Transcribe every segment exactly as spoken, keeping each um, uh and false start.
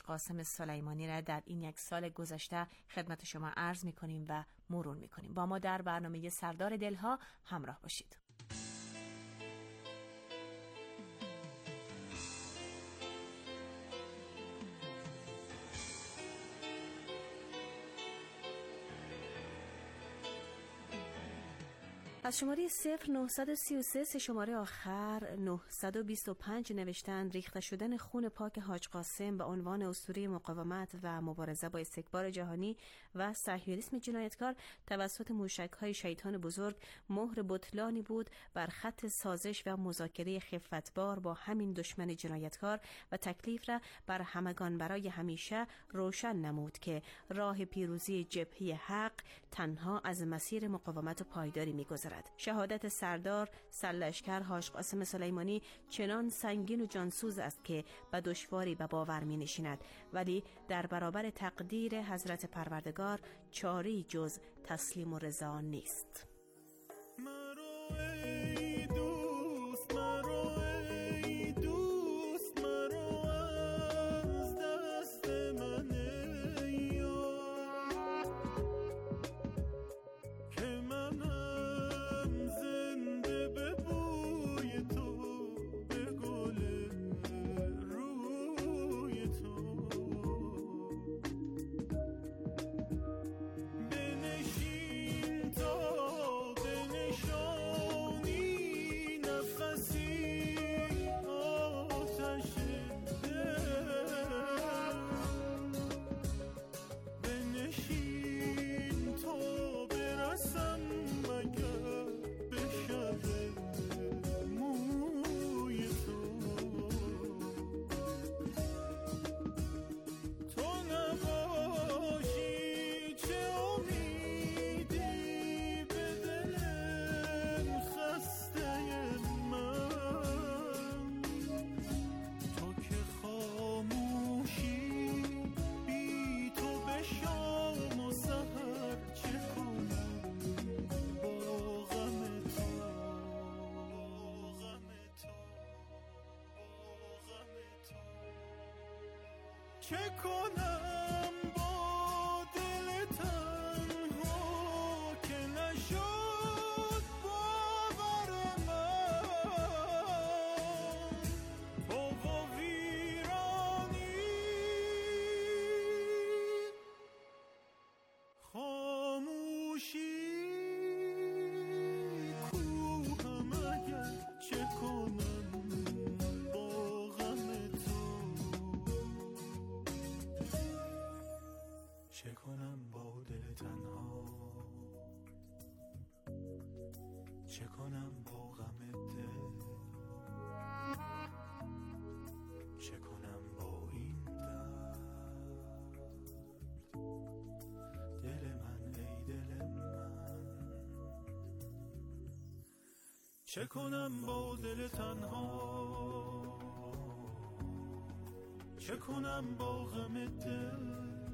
قاسم سلیمانی را در این یک سال گذشته خدمت شما عرض می‌کنیم و مرور می‌کنیم. با ما در برنامه سردار دلها همراه باشید. از شماره صفر نهصد و سی و سه سه شماره آخر نهصد و بیست و پنج نوشتن ریخته شدن خون پاک حاج قاسم به عنوان اسطوره مقاومت و مبارزه با استکبار جهانی و صهیونیسم جنایتکار توسط موشک‌های شیطان بزرگ مهر بطلانی بود بر خط سازش و مذاکره خفتبار با همین دشمن جنایتکار و تکلیف را بر همگان برای همیشه روشن نمود که راه پیروزی جبهه حق تنها از مسیر مقاومت پایداری می‌گذرد. شهادت سردار سرلشکر حاج قاسم سلیمانی چنان سنگین و جانسوز است که به دشواری به باور می نشیند، ولی در برابر تقدیر حضرت پروردگار چاری جز تسلیم و رضا نیست. چه کنم با دل تنها، چه کنم با غم دل،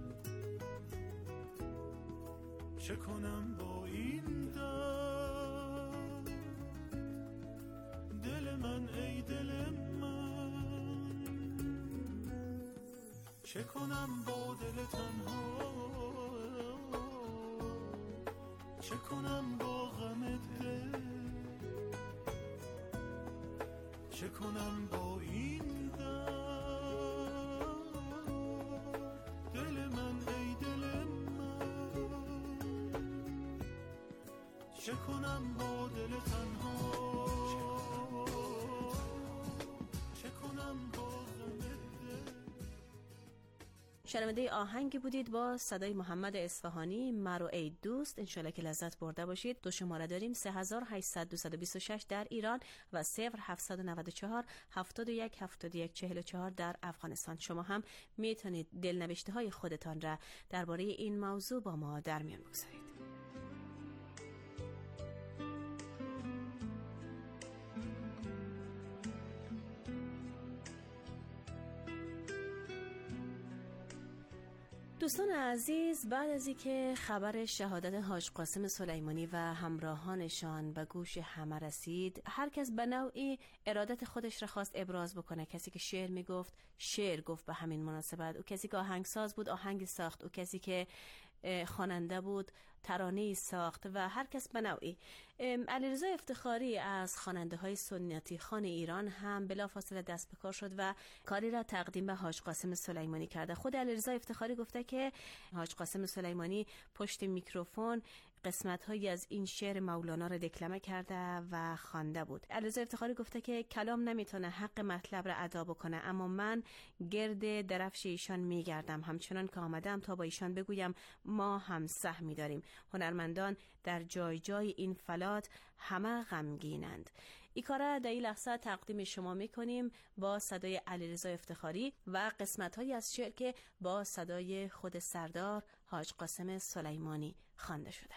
چه کنم با این درد. دل من ای دل من، چه کنم با دل تنها، چه کنم با غم دل، چه کنم با این درد. دل من ای دل من، چه کنم با دل تنها، چه کنم با غم دل. شنونده آهنگی بودید با صدای محمد اصفهانی، مرو ای دوست. انشالله که لذت برده باشید. دو شماره داریم: سه هزار و هشتصد و بیست و شش در ایران و صفر هفتصد و نود و چهار هفتاد و یک هفتاد و یک چهل و چهار در افغانستان. شما هم میتونید دلنوشته های خودتان را درباره این موضوع با ما در میان بگذارید. دوستان عزیز، بعد از اینکه خبر شهادت حاج قاسم سلیمانی و همراهانشان به گوش همه رسید، هر کس به نوعی ارادت خودش را خواست ابراز بکنه. کسی که شعر میگفت شعر گفت به همین مناسبت، او کسی که آهنگساز بود آهنگ ساخت، او کسی که خواننده بود ترانه‌ای ساخت و هر کس به نوعی. علیرضا افتخاری از خواننده های سنتی خوان ایران هم بلافاصله دست به کار شد و کاری را تقدیم به حاج قاسم سلیمانی کرده. خود علیرضا افتخاری گفته که حاج قاسم سلیمانی پشت میکروفون قسمت‌هایی از این شعر مولانا را دکلمه کرده و خوانده بود. علیرضا افتخاری گفته که کلام نمیتونه حق مطلب را ادا بکنه، اما من گرد درفش ایشان میگردم، همچنان که آمدم تا با ایشان بگویم ما هم سهمی داریم. هنرمندان در جای جای این فلات همه غمگینند. این کارا در این لحظه تقدیم شما میکنیم با صدای علیرضا افتخاری و قسمت‌هایی از شعر که با صدای خود سردار حاج قاسم سلیمانی خوانده شده.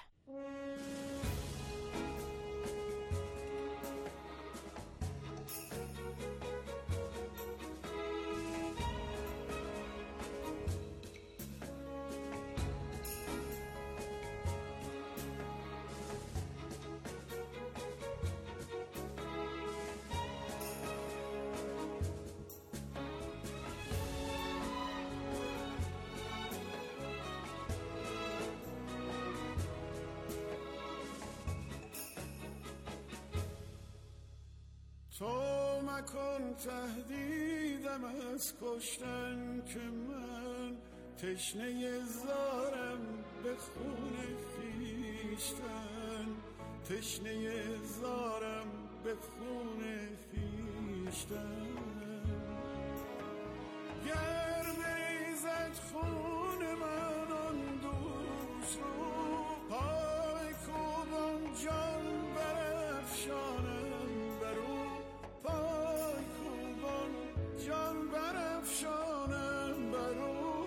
تو مکن تهدیدم از کشتن که من تشنه زارم به خون خویشتن، تشنه زارم به خون خویشتن. گر بریزد خون من آن دوست رو، پای کوبان جان برافشانم، جان برافشانم برو.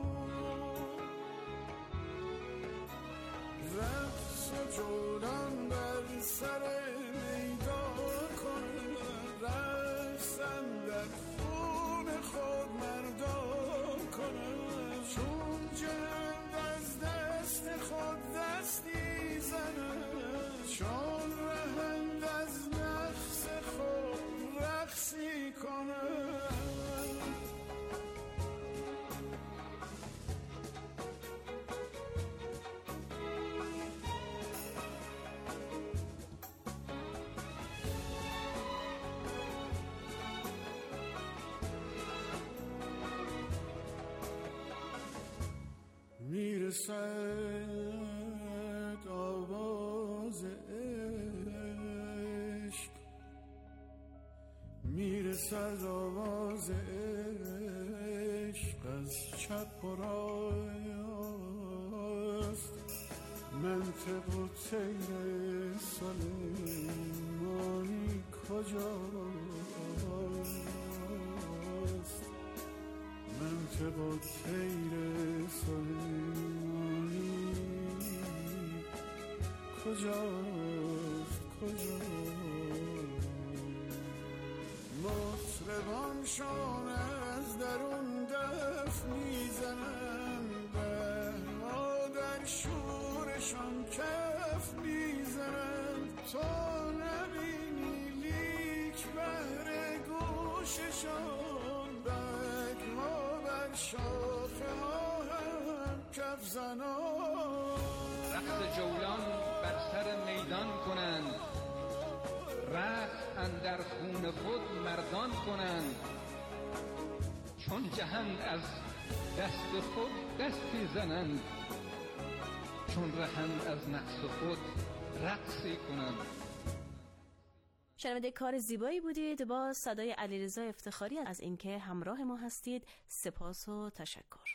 رقص و جولان بر سر میدان کنم، رقصم در خون خود مردان کنم. چون جهند از دست خود دستی زنم، چون رهند از نفس خود رقصی کنم. میرسد آواز عشق، میرسد آواز عشق از چپ و راست. منطق و طیر سلیمانی کجاست؟ منطق و طیر سلیمانی کجاست کجاست؟ مطربانشان از درون دف میزنن، بهها در شورشان کف میزنن. تو نبینی لیک بهر گوششان، بگها بر شاخه ها هم کف زنان. رقص جولان بر سر میدان کنند، رقص اندر خون خود مردان کنند. چون جهند از دست خود دستی زنند، چون رهند از نفس خود رقصی کنند. شنونده کار زیبایی بودید با صدای علیرضا افتخاری. از اینکه همراه ما هستید سپاس و تشکر.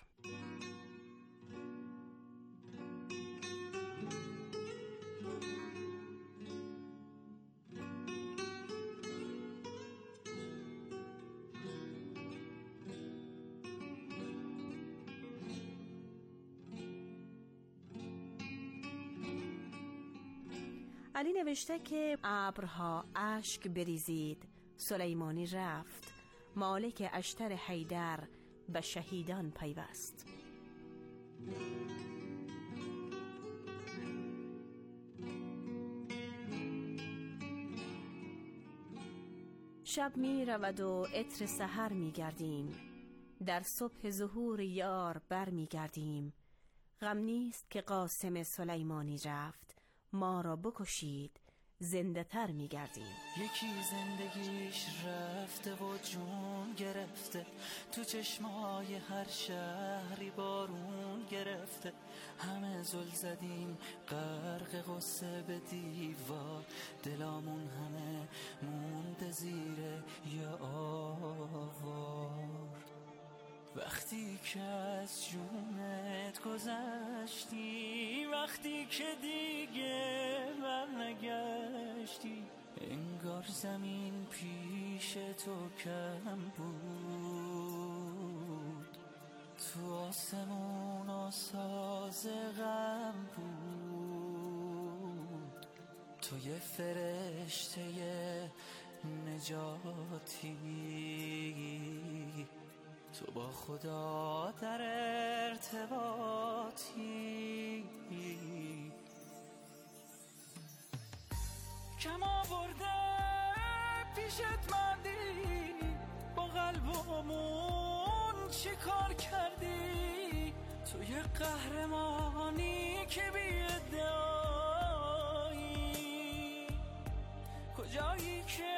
علی نوشته که ابرها اشک بریزید، سلیمانی رفت، مالک اشتر حیدر به شهیدان پیوست. شب می رود و عطر سحر می گردیم، در صبح ظهور یار بر می گردیم. غم نیست که قاسم سلیمانی رفت، ما را بکشید زنده تر می گردیم. یکی زندگیش رفته و جون گرفته، تو چشمای هر شهری بارون گرفته. همه زل زدیم غرق غصه به دیوار، دلامون همه مونده زیر یه آوار. وقتی که از جونت گذشتی، وقتی که دیگه برنگشتی، انگار زمین پیش تو کم بود، تو آسمون آساز غم بود. تو یه فرشته نجاتی، تو با خدا در ارتباطی. کم آورده پیشت مردی، با قلبمون چی کار کردی؟ تو یه قهرمانی که بی ادعایی، کجایی که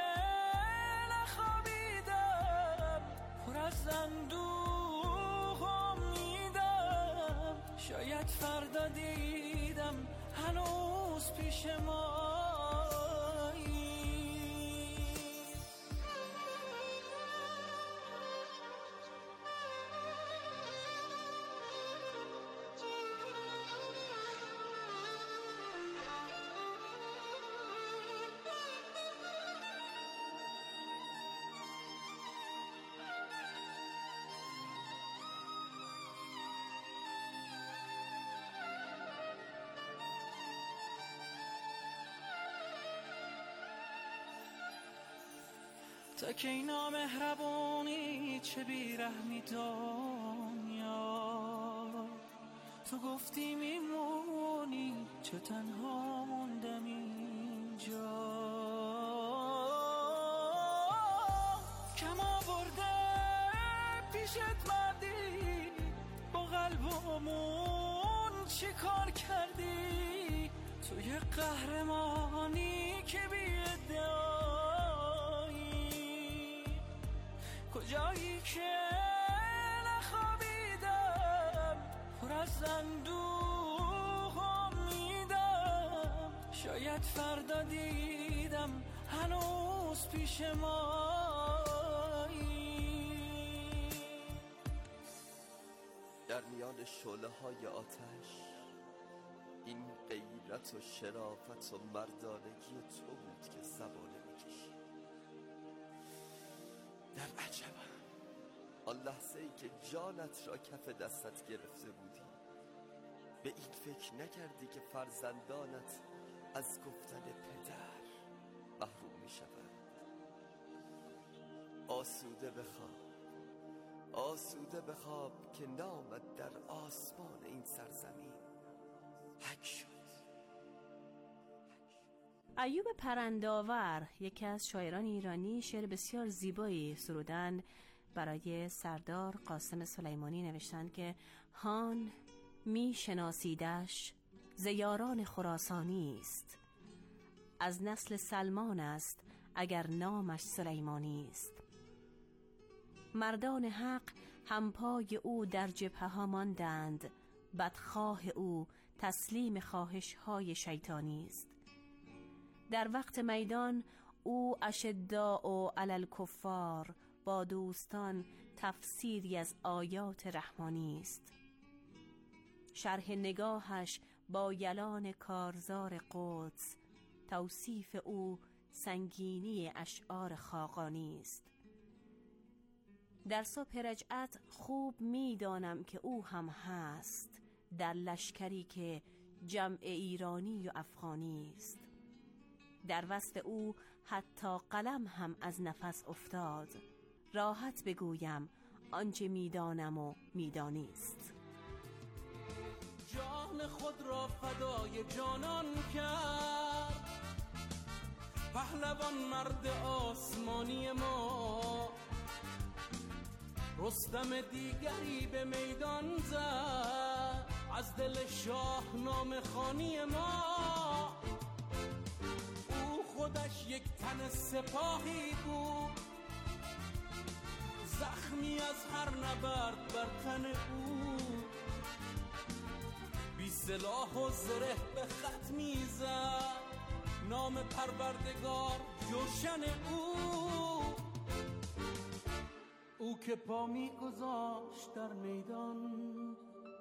نخوابیدم پر از اندوه امیدم، شاید فردا دیدم هنوز پیش ما. تا که اینا مهربونی چه بیرحمی دنیا، تو گفتی میمونی چه تنها موندم اینجا. کم آورده پیشت مردی، با قلبمون چی کار کردی؟ تو یه قهرمانی که بی ادعایی، کجایی که نخوابیدم پر از اندوه امیدم، شاید فردا دیدم هنوز پیش مایی. در میان شعله های آتش این غیرت و شرافت و مردانگی تو بود که زبانه میکشی. در عجبم آن لحظه ای که جانت را کف دستت گرفته بودی، به این فکر نکردی که فرزندانت از گفتن پدر محروم می شود. آسوده بخواب، آسوده بخواب که نامت در آسمان این سرزمین حک شد. ایوب پرنداور، یکی از شاعران ایرانی، شعر بسیار زیبایی سرودند برای سردار قاسم سلیمانی. نوشتند که هان می شناسیدش ز یاران خراسانی است، از نسل سلمان است اگر نامش سلیمانی است. مردان حق همپای او در جبهه ها ماندند، بدخواه او تسلیم خواهش های شیطانی است. در وقت میدان او اشداء علی الکفار، با دوستان تفسیری از آیات رحمانی است. شرح نگاهش با یلان کارزار قدس، توصیف او سنگینی اشعار خاقانی است. در صبح رجعت خوب میدانم که او هم هست، در لشکری که جمع ایرانی و افغانی است. در وصف او حتی قلم هم از نفس افتاد، راحت بگویم آنچه میدانم و میدانیست. جان خود را فدای جانان کرد. پهلوان مرد آسمانی ما رستم دیگری به میدان زد، از دل شاه نام خانی ما. او خودش یک تن سپاهی بود، زخمی از هر نبرد بر تن او. بی سلاح و زره به خط میزد، نام پروردگار جوشن او. او که پا میگذاشت در میدان،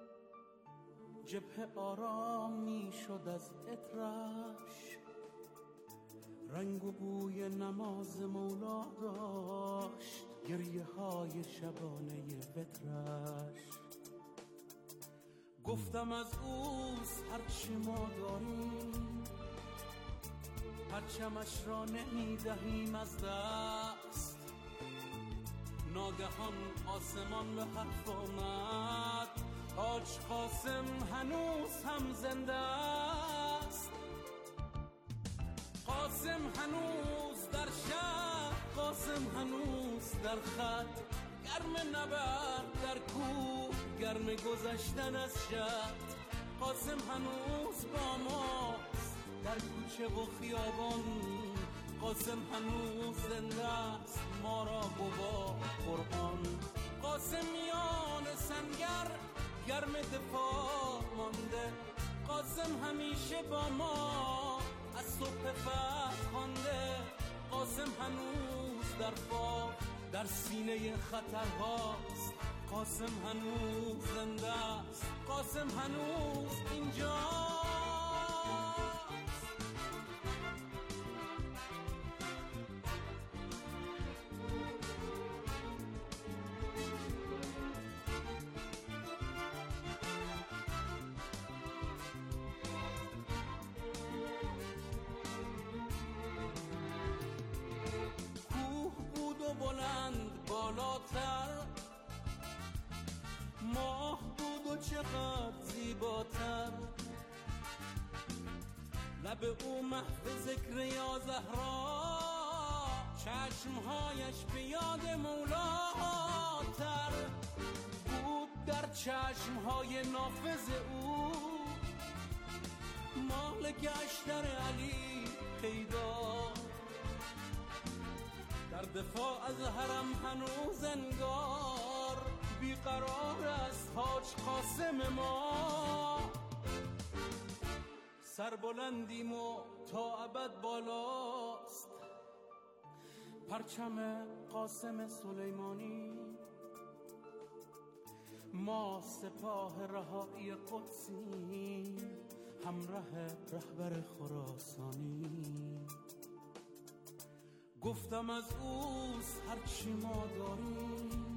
جبهه آرام میشد از عطرش. رنگ و بوی نماز مولا داشت، گریه های شبانه وترش. گفتم از اوست هرچی ما داریم، پرچمش را نمیدهیم از دست. ناگهان آسمان به حرف آمد، حاج قاسم هنوز هم زنده است. قاسم هنوز در شهر، قاسم هنوز در خط، گرم نبرد در کوه، گرم گذشتن از شط. قاسم هنوز با ماست در کوچه و خیابان، قاسم هنوز زنده است، ما را گواه قرآن. قاسم میان سنگر گرم دفاع مانده، قاسم همیشه با ما از صبح فتح خوانده. قاسم هنوز در فاق در سینه خطرهاست، قاسم هنوز زنده است، قاسم هنوز اینجاست. بلند بالاتر، ماه بود و چقدر زیباتر. لب او محو ذکر یا زهرا، چشمهایش به یاد مولاتر. بود در چشمهای نافذ او مالک اشتر علی پیدا. در دفاع از حرم هنوز انگار بیقرار است حاج قاسم ما. سربلندیم و تا ابد بالاست پرچم قاسم سلیمانی. ما سپاه رهایی قدسی، همراه رهبر خراسانی. گفتم از اوست هرچی ما داریم،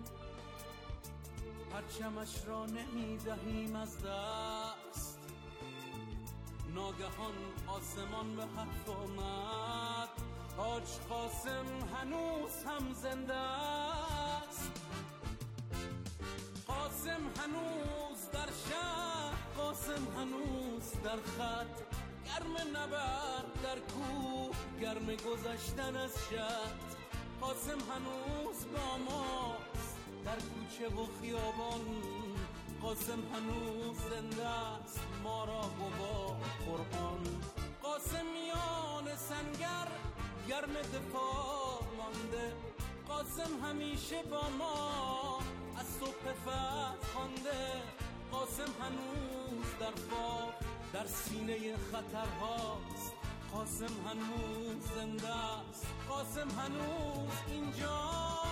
پرچمش را نمیدهیم از دست. ناگهان آسمان به حرف آمد، حاج قاسم هنوز هم زنده است. قاسم هنوز در شهر، قاسم هنوز در خط، گرم نبرد در کوه، گرم گذشتن از شط. قاسم هنوز با ماست در کوچه و خیابان، قاسم هنوز زنده است، ما را گواه قرآن. قاسم میان سنگر گرم دفاع مانده، قاسم همیشه با ما از صبح فتح خوانده. قاسم هنوز در فاق در سینه خطرهاست، قاسم هنوز زنده است، قاسم هنوز اینجاست.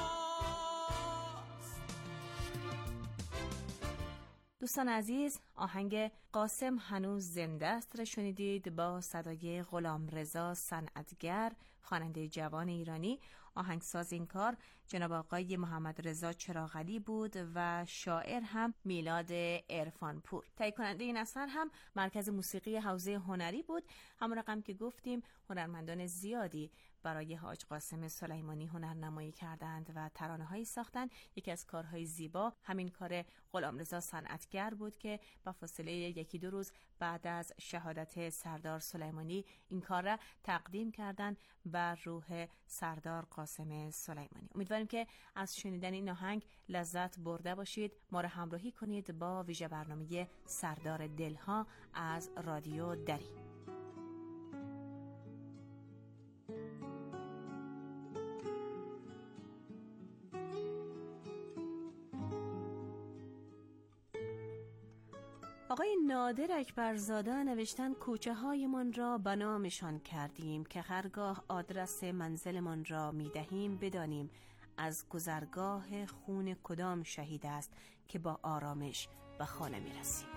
دوستان عزیز، آهنگ قاسم هنوز زنده است را شنیدید با صدای غلامرضا صنعتگر، خواننده جوان ایرانی. آهنگساز این کار جناب آقای محمد رضا چراغعلی بود و شاعر هم میلاد عرفانپور. تهیه کننده این اثر هم مرکز موسیقی حوزه هنری بود. همون رقم که گفتیم هنرمندان زیادی برای حاج قاسم سلیمانی هنرنمایی کردند و ترانه‌هایی ساختند. یکی از کارهای زیبا همین کار غلامرضا صنعتگر بود که با فاصله یکی دو روز بعد از شهادت سردار سلیمانی این کار را تقدیم کردند بر روح سردار قاسم سلیمانی. امیدواریم که از شنیدن این آهنگ لذت برده باشید. ما را همراهی کنید با ویژه برنامه سردار دلها از رادیو دری. آقای نادر اکبرزاده نوشتن کوچه هایمان را بنامشان کردیم که هرگاه آدرس منزلمان را می دهیم بدانیم از گذرگاه خون کدام شهید است که با آرامش به خانه می رسیم.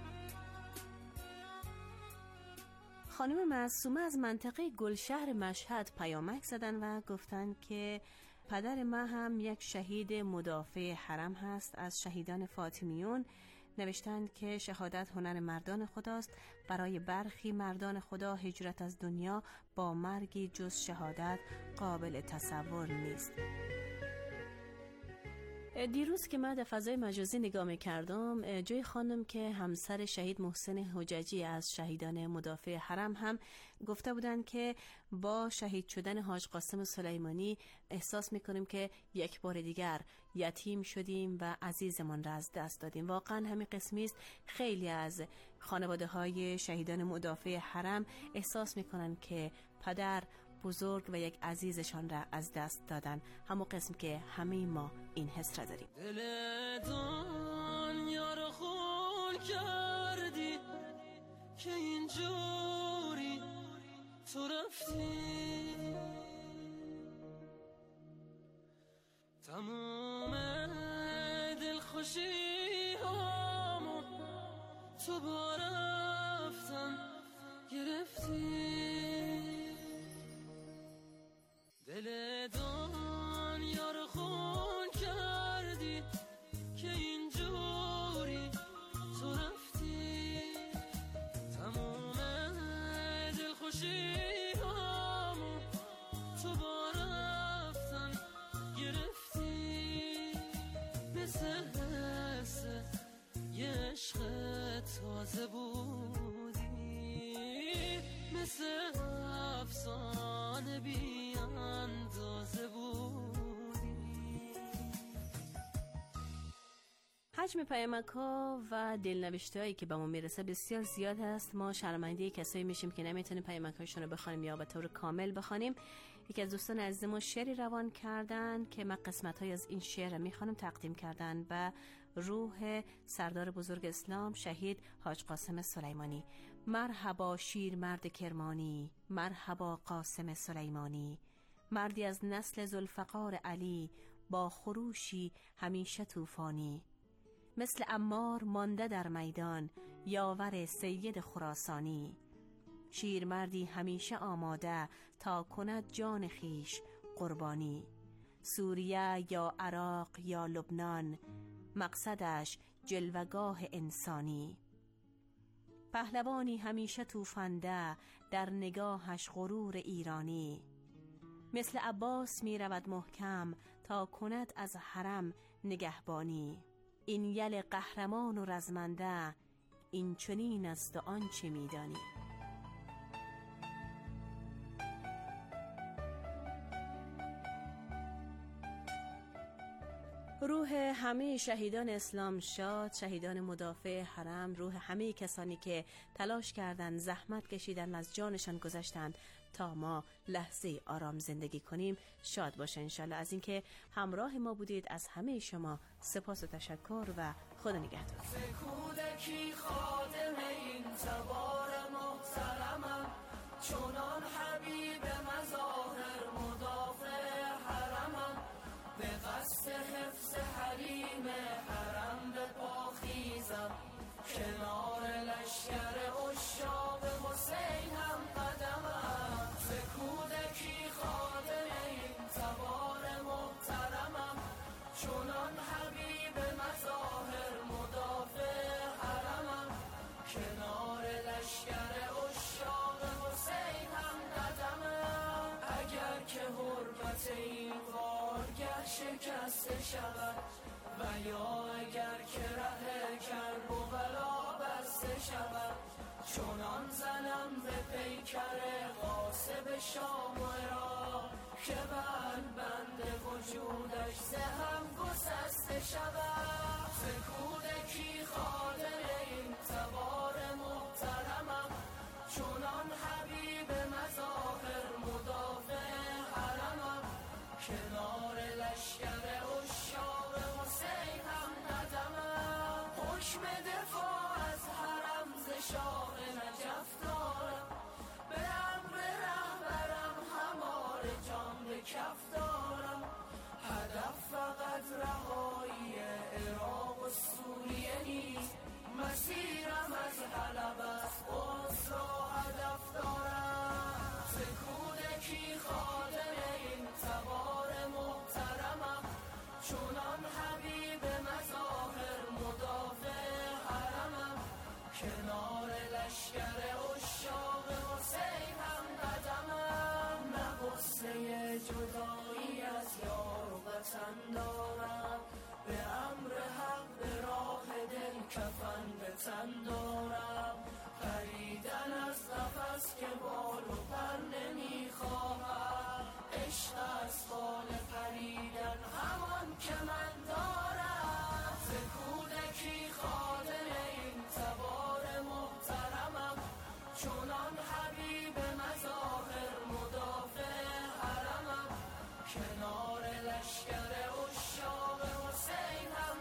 خانم معصومه از منطقه گلشهر مشهد پیامک زدن و گفتن که پدر ما هم یک شهید مدافع حرم هست از شهیدان فاطمیون. نوشتند که شهادت هنر مردان خداست. برای برخی مردان خدا هجرت از دنیا با مرگی جز شهادت قابل تصور نیست. دیروز که من در فضای مجازی نگاه می‌کردم، جای خانم که همسر شهید محسن حججی از شهیدان مدافع حرم هم گفته بودند که با شهید شدن حاج قاسم سلیمانی احساس می‌کنیم که یک بار دیگر یتیم شدیم و عزیزمان را از دست دادیم. واقعا همین قسمی است. خیلی از خانواده‌های شهیدان مدافع حرم احساس می‌کنن که پدر بزرگ و یک عزیزشان را از دست دادن. همون قسم که همه ما این حس را داریم. دل دنیا رو خون کردی که اینجوری تو رفتی، تموم دلخوشی هامو تو با رفتن گرفتی. دل دنیا رو خون کردی که اینجوری تو رفتی، تموم دلخوشی هامو تو با رفتن گرفتی. مثل حس یه عشق تازه بودی، مثل افسانه بی اندازه بودی. حجم پیامک‌ها و دلنوشته‌هایی که به ما میرسه بسیار زیاد هست. ما شرمنده کسایی میشیم که نمیتونیم پیامک‌هاشون رو بخونیم یا به طور کامل بخونیم. یکی از دوستان عزیز ما شعری روان کردن که من قسمت‌های از این شعر رو میخوانم تقدیم کردن به روح سردار بزرگ اسلام شهید حاج قاسم سلیمانی. مرحبا شیر مرد کرمانی، مرحبا قاسم سلیمانی، مردی از نسل ذوالفقار علی با خروشی همیشه طوفانی. مثل عمار مانده در میدان یاور سید خراسانی، شیرمردی همیشه آماده تا کند جان خیش قربانی. سوریه یا عراق یا لبنان مقصدش جلوگاه انسانی. پهلوانی همیشه توفنده در نگاهش غرور ایرانی. مثل عباس می رود محکم تا کند از حرم نگهبانی. این یل قهرمان و رزمنده این چنین است و آنچه می دانی. روح همه شهیدان اسلام شاد، شهیدان مدافع حرم، روح همه کسانی که تلاش کردند، زحمت کشیدند، از جانشان گذشتند تا ما لحظه آرام زندگی کنیم، شاد باشه انشالله. از اینکه همراه ما بودید از همه شما سپاس و تشکر و خدا نگهدار. کودکی خادم این تبار محترمم، چونان حبیب مظاهر مدافع حرمم، به قصد حفظ حریم حرم به پا خیزم، کنار لشکر عشاق حسین هم قدمم. ز کودکی خادم این تبار محترمم، چونان حبیب مظاهر مدافع حرمم، کنار لشکر عشاق حسین هم قدمم. اگر شکسته شود و یا اگر که ره کرب و بلا بسته شود چنان زنم به پیکر غاصب شام و عراق که بند بند وجودش ز هم گسسته شود. ز کودکی خاطر این تبار محترمم چنان حبیب مظاهر مدافع حرمم کنار لشکر عشاق حسین هم قدمم حکم دفاع از حرم ز شاه نجف دارم به امر رهبرم همار جان به کف دارم هدف فقط رهایی عراق و سوریه نیست مسیرم از حلب است قدس را هدف دارم. ز کودکی خاطر این تبار محترمم چنان حبیب مظاهر مدافع حرمم کنار لشکر عشاق حسین هم قدمم نه غصه جدایی از یار و وطن دارم به امر حق به راه دل کفن به تن دارم پریدن از قفس که بال و پر نمیخواهم عشق از بال پریدن همان که من دارم. ز کودکی خاطر این تبار محترمم چنان حبیب مظاهر مدافع حرمم کنار لشکر عشاق حسین هم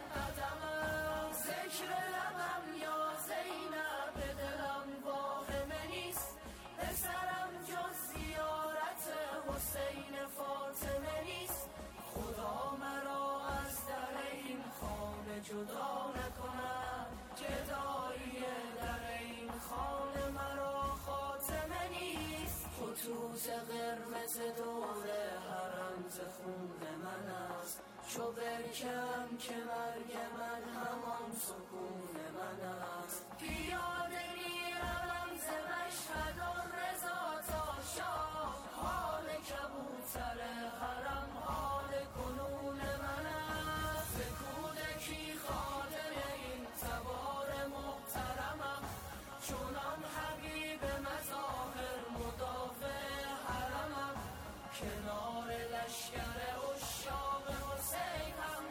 قدمم ذکر لبم یا زینب به دلم واهمه نیست پسرم جز زیارت حسین فاطمه نیست خدا مرا از در این خانه جدا نکند جدایی در این خانه مرا خاتمه نیست خطوط قرمز دور حرم ز خون من است چو برکم که مرگ من همان سکون من است پیاده میروم ز مشهد رضا تا شاه حال کبوتر حرم حال کنون من است. ز کودکی خاطر این تبار محترمم چنان حبیب مظاهر مدافع حرمم کنار لشکر عشاق حسین هم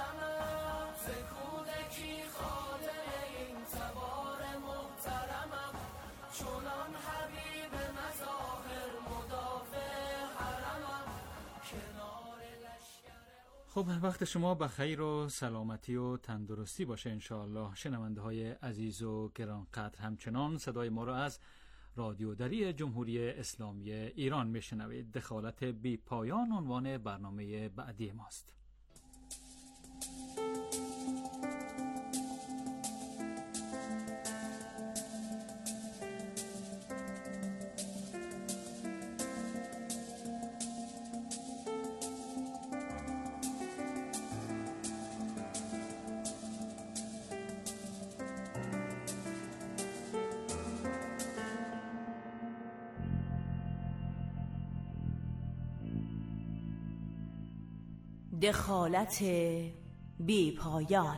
قدمم ز کودکی خاطر این تبار محترمم چنان حبیب مظاهر مدافع حرمم کنار لشکر. خب وقت شما بخیر و سلامتی و تندرستی باشه انشاءالله. شنونده های عزیز و گرانقدر همچنان صدای ما را از رادیو دری جمهوری اسلامی ایران میشنوید. دخالت بی پایان عنوان برنامه بعدی ماست. دخالت بی پایان.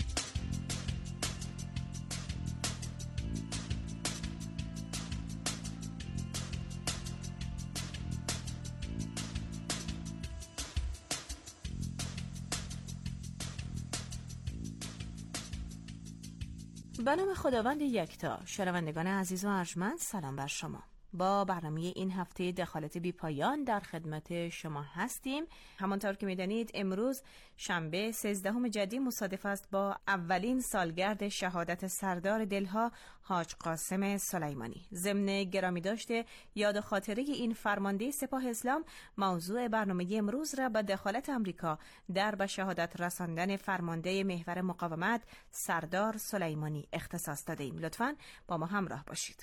به نام خداوند یکتا. شنوندگان عزیز و ارجمند سلام بر شما. با برنامه این هفته دخالت بی پایان در خدمت شما هستیم. همانطور که میدانید امروز شنبه سیزدهم جدی مصادف است با اولین سالگرد شهادت سردار دلها حاج قاسم سلیمانی. ضمن گرامی داشته یاد و خاطره این فرمانده سپاه اسلام موضوع برنامه امروز را به دخالت امریکا در به شهادت رساندن فرمانده محور مقاومت سردار سلیمانی اختصاص دادیم. لطفاً با ما همراه باشید.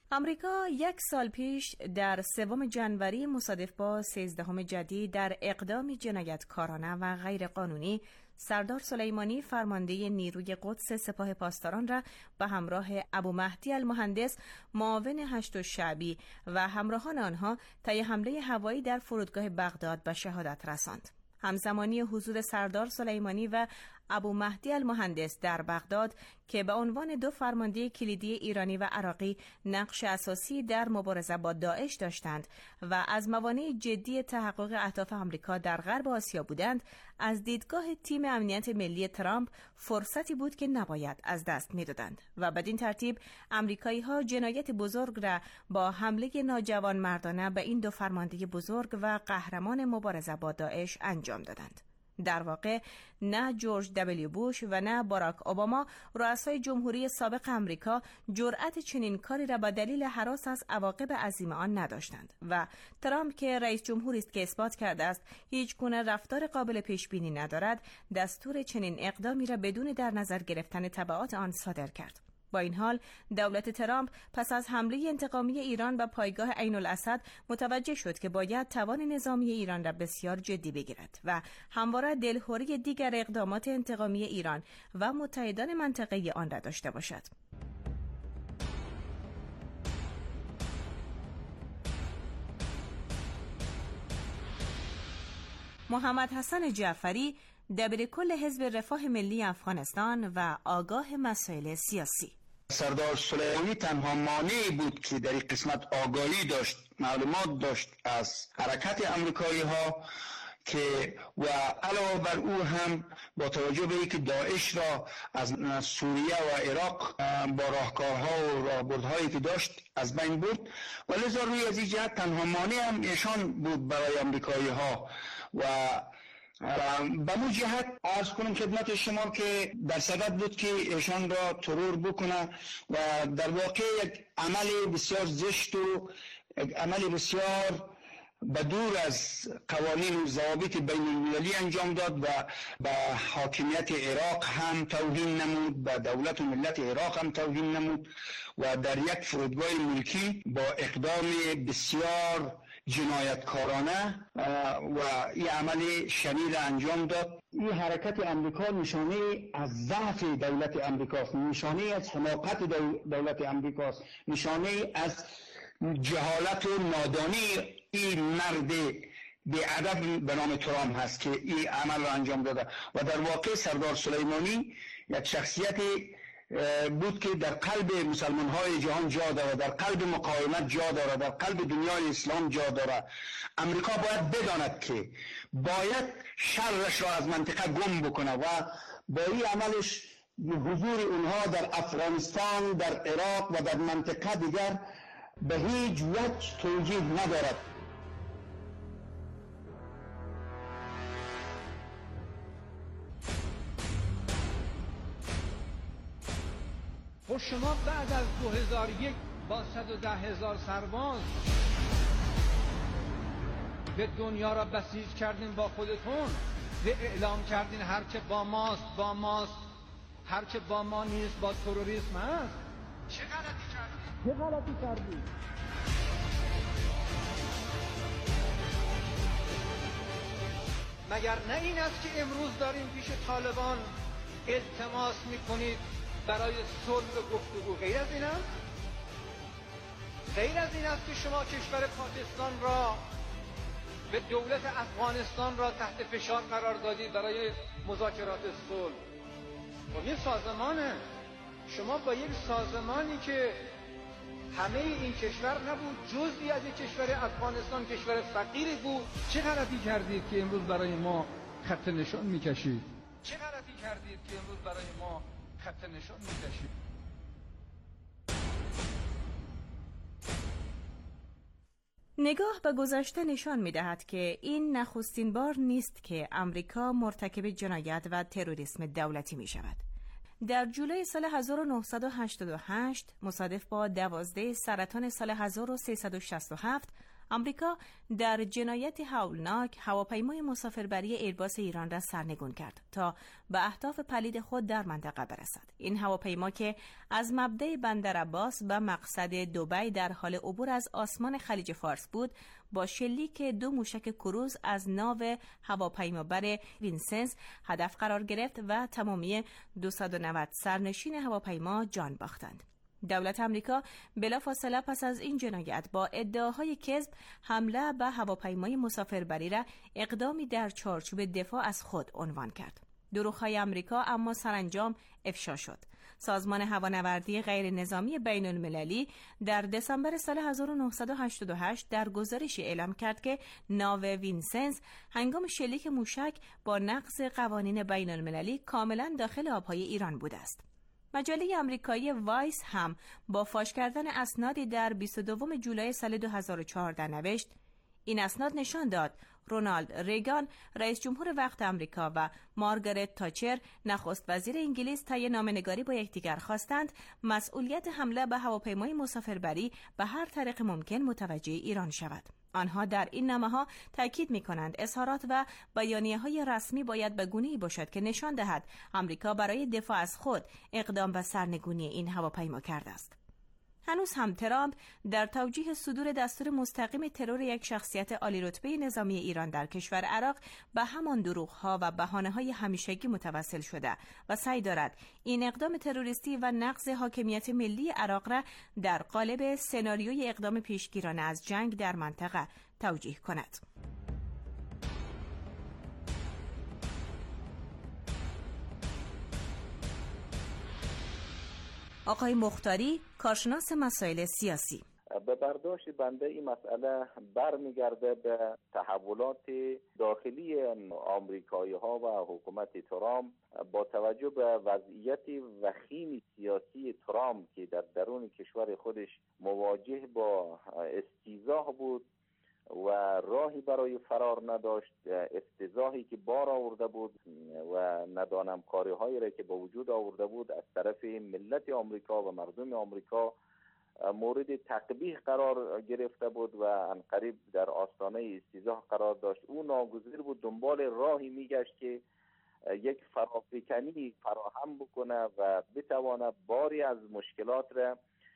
آمریکا یک سال پیش در سوم جنوری مصادف با سیزدهم جدید در اقدامی جنایتکارانه و غیرقانونی سردار سلیمانی فرمانده نیروی قدس سپاه پاسداران را به همراه ابو مهدی المهندس معاون هشت شعبی و همراهان آنها طی حمله هوایی در فرودگاه بغداد به شهادت رساند. همزمانی حضور سردار سلیمانی و ابو مهدی المهندس در بغداد که به عنوان دو فرمانده کلیدی ایرانی و عراقی نقش اساسی در مبارزه با داعش داشتند و از موانع جدی تحقق اهداف آمریکا در غرب آسیا بودند، از دیدگاه تیم امنیت ملی ترامپ فرصتی بود که نباید از دست می‌دادند و بدین ترتیب آمریکایی‌ها جنایت بزرگ را با حمله ناجوانمردانه به این دو فرمانده بزرگ و قهرمان مبارزه با داعش انجام دادند. در واقع نه جورج دبلیو بوش و نه باراک اوباما رؤسای جمهوری سابق آمریکا جرأت چنین کاری را به دلیل هراس از عواقب عظیم آن نداشتند و ترامپ که رئیس جمهوری است که اثبات کرده است هیچ گونه رفتار قابل پیش بینی ندارد، دستور چنین اقدامی را بدون در نظر گرفتن تبعات آن صادر کرد. با این حال دولت ترامپ پس از حمله انتقامی ایران به پایگاه عین الاسد متوجه شد که باید توان نظامی ایران را بسیار جدی بگیرد و همواره دلخوری دیگر اقدامات انتقامی ایران و متحدان منطقه‌ای آن را داشته باشد. محمد حسن جعفری، دبیرکل حزب رفاه ملی افغانستان و آگاه مسائل سیاسی. سردار سلیمانی تنها مانعی بود که در این قسمت آگاهی داشت، معلومات داشت از حرکت امریکایی ها که و علاوه بر او هم با توجه به اینکه داعش را از سوریه و عراق با راهکارها و راهبردهایی که داشت از بین برد و لذا روی از این جهت تنها مانع هم ایشان بود برای امریکایی ها و به مو جهت عرض کنم خدمت شما که در صدد بود که ایشان را ترور بکنه و در واقع یک عمل بسیار زشت و یک عمل بسیار بدور از قوانین و ضوابط بین المللی انجام داد و به حاکمیت عراق هم توهین نمود، به دولت و ملت عراق هم توهین نمود و در یک فرودگاه ملکی با اقدام بسیار جنایتکارانه و این عمل شنیع انجام داد. این حرکت امریکا نشانه از ضعف دولت امریکاست، نشانه از حماقت دولت امریکاست، نشانه از جهالت و نادانی این مرد بی‌ادب به نام ترامپ هست که این عمل را انجام داده و در واقع سردار سلیمانی یک شخصیت بود که در قلب مسلمان های جهان جا داره، در قلب مقاومت جا داره، در قلب دنیای اسلام جا داره. امریکا باید بداند که باید شرش را از منطقه گم بکنه و با این عملش حضور اونها در افغانستان، در عراق و در منطقه دیگر به هیچ وجه توجیه ندارد. خب شما بعد از دو هزار و یک با صد و ده هزار سرباز به دنیا را بسیج کردین با خودتون و اعلام کردین هرچه با ماست با ماست، هرچه با ما نیست با تروریسم هست. چه غلطی کردین؟ چه غلطی کردین؟ مگر نه این است که امروز داریم پیش طالبان التماس میکنید برای صلح و گفتگو؟ غیر از این است؟ غیر از این است که شما کشور پاکستان را به دولت افغانستان را تحت فشار قرار دادید برای مذاکرات صلح؟ خب این سازمانه. شما با یک سازمانی که همه این کشور نبود، جزئی از یک کشور افغانستان، کشور فقیری بود، چه غلطی کردید که امروز برای ما خط نشان میکشید؟ چه غلطی کردید که امروز برای ما خط نشان میکشید؟ نگاه به گذشته نشان می‌دهد که این نخستین بار نیست که امریکا مرتکب جنایت و تروریسم دولتی می‌شود. در جولای سال هزار و نهصد و هشتاد و هشت مصادف با دوازده سرطان سال هزار و سیصد و شصت و هفت آمریکا در جنایت هولناک هواپیمای مسافربری ایرباس ایران را سرنگون کرد تا به اهداف پلید خود در منطقه برسد. این هواپیما که از مبدأ بندر عباس به مقصد دبی در حال عبور از آسمان خلیج فارس بود، با شلیک دو موشک کروز از ناو هواپیمابر وینسنس هدف قرار گرفت و تمامی دویست و نود سرنشین هواپیما جان باختند. دولت آمریکا بلافاصله پس از این جنایت با ادعاهای کذب حمله به هواپیمای مسافربری را اقدامی در چارچوب دفاع از خود عنوان کرد. دروغ‌های آمریکا اما سرانجام افشا شد. سازمان هوانوردی غیر نظامی بین المللی در دسامبر سال هزار و نهصد و هشتاد و هشت در گزارشی اعلام کرد که ناو وینسنس هنگام شلیک موشک با نقض قوانین بین المللی کاملا داخل آبهای ایران بوده است. مجله آمریکایی وایس هم با فاش کردن اسنادی در بیست و دوم جولای سال دو هزار و چهارده نوشت: این اسناد نشان داد رونالد ریگان رئیس جمهور وقت آمریکا و مارگارت تاچر نخست وزیر انگلیس طی نامه‌نگاری با یکدیگر خواستند مسئولیت حمله به هواپیمای مسافربری به هر طریق ممکن متوجه ایران شود. آنها در این نامه‌ها تاکید می‌کنند اظهارات و بیانیه‌های رسمی باید به گونه‌ای باشد که نشان دهد آمریکا برای دفاع از خود اقدام به سرنگونی این هواپیما کرده است. هنوز هم ترامپ در توجیه صدور دستور مستقیم ترور یک شخصیت عالی رتبه نظامی ایران در کشور عراق به همان دروغ‌ها و بهانه‌های همیشگی متوسل شده و سعی دارد این اقدام تروریستی و نقض حاکمیت ملی عراق را در قالب سناریوی اقدام پیشگیرانه از جنگ در منطقه توجیه کند. آقای مختاری، کارشناس مسائل سیاسی: به برداشت بنده این مسئله برمیگرده به تحولات داخلی آمریکایی ها و حکومت ترامپ با توجه به وضعیت وخیم سیاسی ترامپ که در درون کشور خودش مواجه با استیضاح بود و راهی برای فرار نداشت، افتضاحی که بار آورده بود و ندانم کاری هایی را که با وجود آورده بود از طرف ملت آمریکا و مردم آمریکا مورد تقبیح قرار گرفته بود و عنقریب در آستانه استیضاح قرار داشت. او ناگزیر بود دنبال راهی میگشت که یک فرافکنی فراهم بکنه و بتواند باری از مشکلات را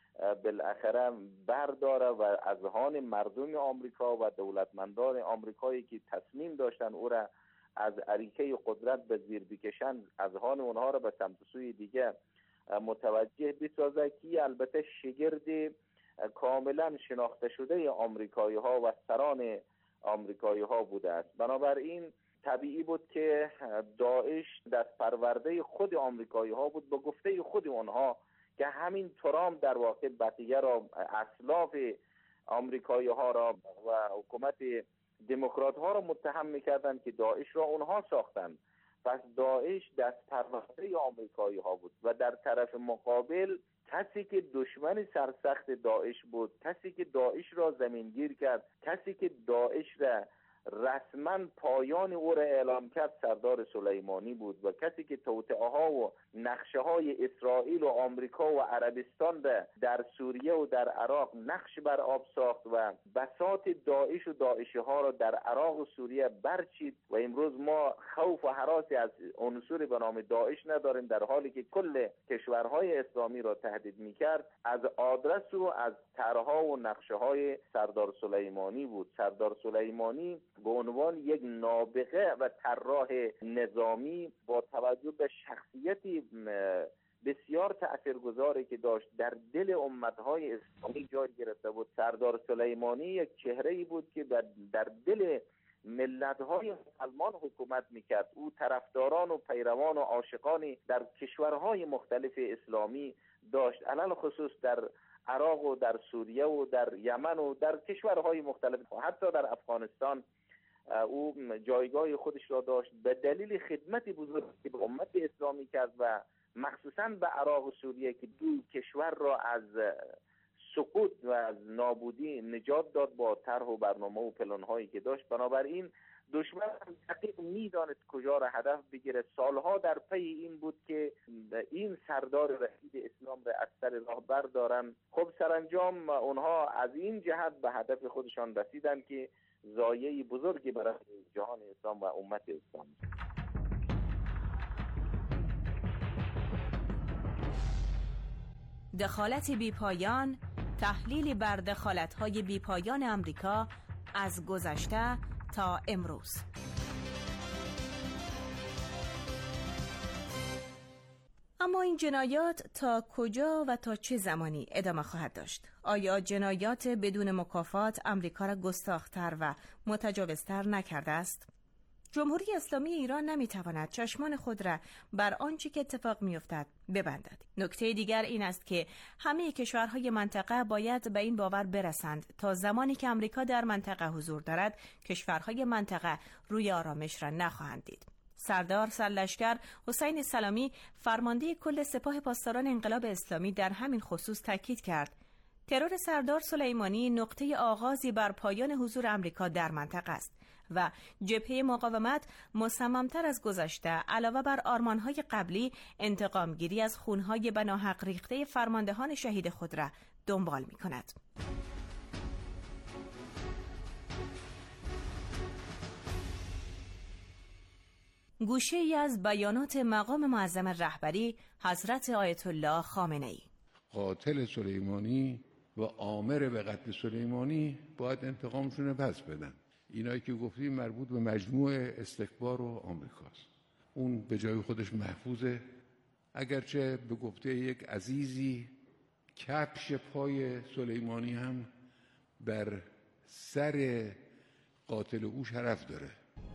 بالاخره برداره و اذهان مردم آمریکا و دولتمندان آمریکایی که تصمیم داشتن او را از اریکه قدرت به زیر بکشند، اذهان اونها را به سمت سوی دیگه متوجه بسازه که البته شگرد کاملا شناخته شده آمریکایی ها و سران آمریکایی ها بوده است. بنابراین طبیعی بود که داعش دست پرورده خود آمریکایی ها بود، به گفته خود اونها که همین ترامپ در واقع بقیه را، اسلاف آمریکایی ها را و حکومت دموکرات ها را متهم میکردند که داعش را اونها ساختند. پس داعش دست پرورده آمریکایی ها بود و در طرف مقابل کسی که دشمن سرسخت داعش بود، کسی که داعش را زمینگیر کرد، کسی که داعش را رسما پایان او را اعلام کرد، سردار سلیمانی بود و کسی که توطئه ها و نقشه های اسرائیل و آمریکا و عربستان را در سوریه و در عراق نقش بر آب ساخت و بساط داعش و داعشی ها را در عراق و سوریه برچید و امروز ما خوف و هراسی از عنصر به نام داعش نداریم، در حالی که کل کشورهای اسلامی را تهدید میکرد. از آدرس و از طرحها و نقشه های سردار سلیمانی بود. سردار سلیمانی به عنوان یک نابغه و طراح نظامی با توجه به شخصیتی بسیار تأثیرگذاری که داشت در دل امتهای اسلامی جای گرفته بود. سردار سلیمانی یک چهره‌ای بود که در دل ملت‌های مسلمان حکومت میکرد. او طرفداران و پیروان و عاشقانی در کشورهای مختلف اسلامی داشت، علل خصوص در عراق و در سوریه و در یمن و در کشورهای مختلف، حتی در افغانستان او جایگاه خودش را داشت به دلیل خدمت بزرگی که به امت اسلامی کرد و مخصوصا به عراق و سوریه که دو کشور را از سقوط و از نابودی نجات داد با طرح و برنامه و پلان‌هایی که داشت. بنابراین دشمن دقیق میداند کجا را هدف بگیره. سالها در پی این بود که این سردار رشید اسلام را از سر راه بردارن. خب سرانجام اونها از این جهت به هدف خودشان رسیدن که ضایعه بزرگی برای جهان اسلام و امت اسلام. دخالت بیپایان، تحلیلی بر دخالت‌های بیپایان آمریکا از گذشته تا امروز. اما این جنایات تا کجا و تا چه زمانی ادامه خواهد داشت؟ آیا جنایات بدون مکافات آمریکا را گستاخ‌تر و متجاوزتر نکرده است؟ جمهوری اسلامی ایران نمیتواند چشمان خود را بر آنچه که اتفاق میافتد ببندد. نکته دیگر این است که همه کشورهای منطقه باید به این باور برسند تا زمانی که آمریکا در منطقه حضور دارد، کشورهای منطقه روی آرامش را نخواهند دید. سردار سرلشکر حسین سلامی، فرمانده کل سپاه پاسداران انقلاب اسلامی، در همین خصوص تاکید کرد ترور سردار سلیمانی نقطه آغازی بر پایان حضور آمریکا در منطقه است و جبهه مقاومت مصممتر از گذشته علاوه بر آرمانهای قبلی انتقامگیری از خونهای بناحق ریخته فرماندهان شهید خود را دنبال می کند. گوشه ای از بیانات مقام معظم رهبری حضرت آیت الله خامنه ای. قاتل سلیمانی و آمر به قتل سلیمانی باید انتقامشون رو پس بدن. اینایی که گفتیم مربوط به مجموع استکبار و آمریکاست. اون به جای خودش محفوظه، اگرچه به گفته یک عزیزی کفش پای سلیمانی هم بر سر قاتل او شرف داره.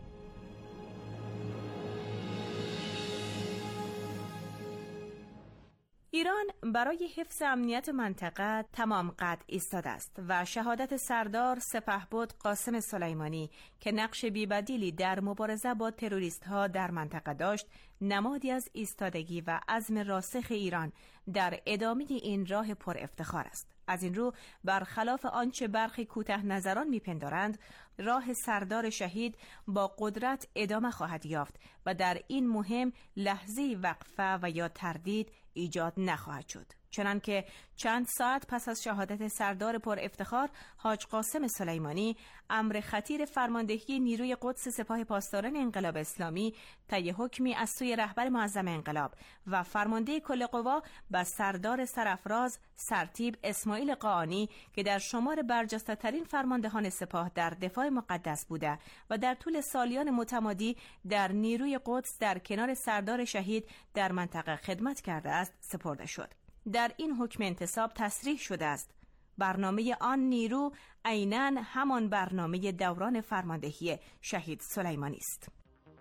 ایران برای حفظ امنیت منطقه تمام قد ایستاده است و شهادت سردار سپهبد قاسم سلیمانی که نقش بی‌بدیلی در مبارزه با تروریست‌ها در منطقه داشت، نمادی از ایستادگی و عزم راسخ ایران در ادامه این راه پر افتخار است. از این رو برخلاف آنچه برخی کوته نظران میپندارند، راه سردار شهید با قدرت ادامه خواهد یافت و در این مهم لحظه‌ای وقفه و یا تردید ایجاد نخواهد شد. چنانکه چند ساعت پس از شهادت سردار پر افتخار حاج قاسم سلیمانی، امر خطیر فرماندهی نیروی قدس سپاه پاسداران انقلاب اسلامی طی حکمی از سوی رهبر معظم انقلاب و فرمانده کل قوا به سردار سرافراز سرتیپ اسماعیل قاآنی که در شمار برجسته ترین فرماندهان سپاه در دفاع مقدس بوده و در طول سالیان متمادی در نیروی قدس در کنار سردار شهید در منطقه خدمت کرده است سپرده شد. در این حکم انتصاب تصریح شده است برنامه آن نیرو عیناً همان برنامه دوران فرماندهی شهید سلیمانی است.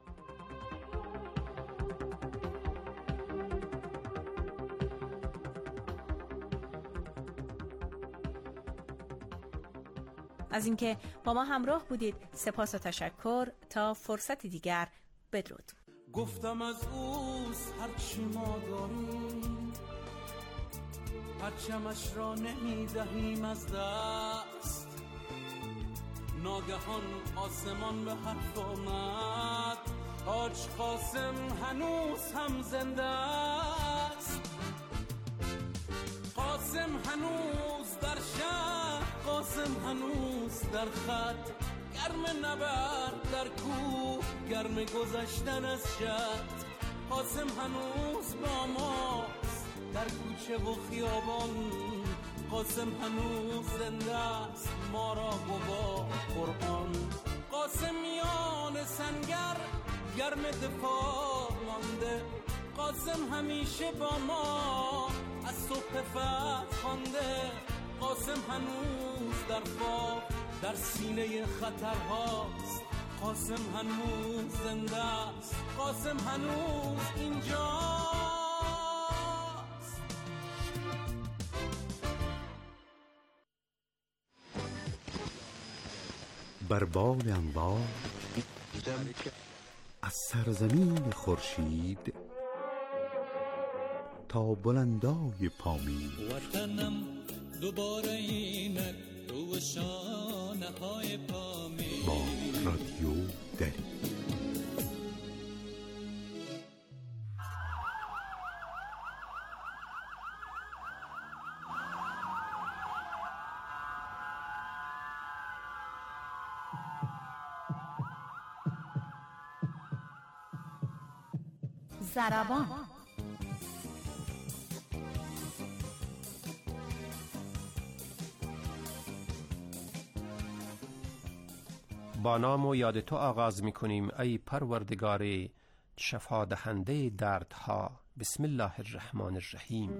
از اینکه با ما همراه بودید سپاس و تشکر. تا فرصت دیگر، بدرود. گفتم از اوست هرچی ما داریم، پرچمش را نمیدهیم از دست. ناگهان آسمان به حرف آمد، حاج قاسم هنوز هم زنده است. قاسم هنوز در شهر، قاسم هنوز در خط، گرم نبرد در کوه، گرم گذشتن از شط. قاسم هنوز با ماست در کوچه و خیابان، قاسم هنوز زنده است ما را گواه قرآن. قاسم میان سنگر گرم دفاع مانده، قاسم همیشه با ما از صبح فتح خوانده. قاسم هنوز در خواب در سینه خطرهاست، قاسم هنوز زنده است، قاسم هنوز اینجاست. بر بال انوار از سرزمین خورشید تا بلندای پامین، وطنم دوباره اینک رو شانه های پامین. با رادیو دری. ضربان. با نام و یاد تو آغاز می کنیم ای پروردگار شفا دهنده دردها. بسم الله الرحمن الرحیم.